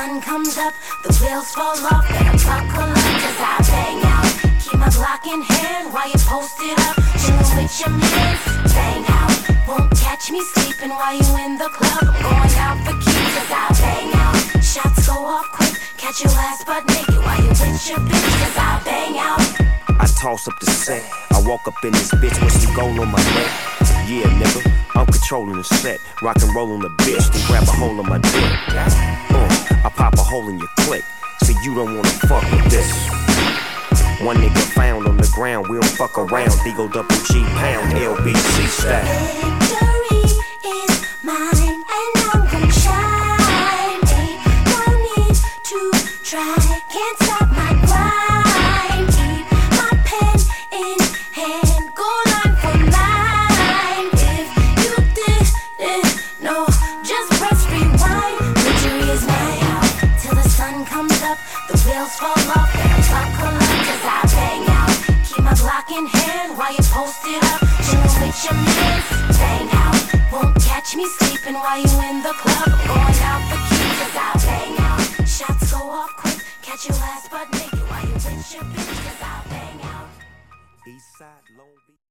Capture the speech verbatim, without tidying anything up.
sun comes up, the wheels fall off, better buckle up, cause I bang out. Keep my Glock in hand while you post it up, chillin' with your mans, bang out. Won't catch me sleeping while you in the club, I'm going out for keys, cause I bang out. Shots go off quick, catch your ass butt naked while you with your bitch, cause I bang out. I toss up the set, I walk up in this bitch with some gold on my neck. Yeah, nigga, I'm controlling the set, rock and roll on the bitch, then grab a hold of my dick. Uh, I pop a hole in your click, so you don't wanna fuck with this. One nigga found on the ground, we don't fuck around. D-O double G pound, L B C style. Victory is mine, and I'm gon' shine. Ain't no need to try, can't stop my grind. Keep my pen in hand, go line for line. If you didn't know, just press rewind. Victory is mine, till the sun comes up, the wheels fall off, and buckle up, cause I bang out. Keep my Glock in hand while you post it up, chillin' with your mans, bang out. Won't catch me sleeping while you in the club, I'm going out for keys, cause I bang out. Shots go off quick, catch your ass butt naked while you with your bitch, cause I bang out. Eastside, Long Beach.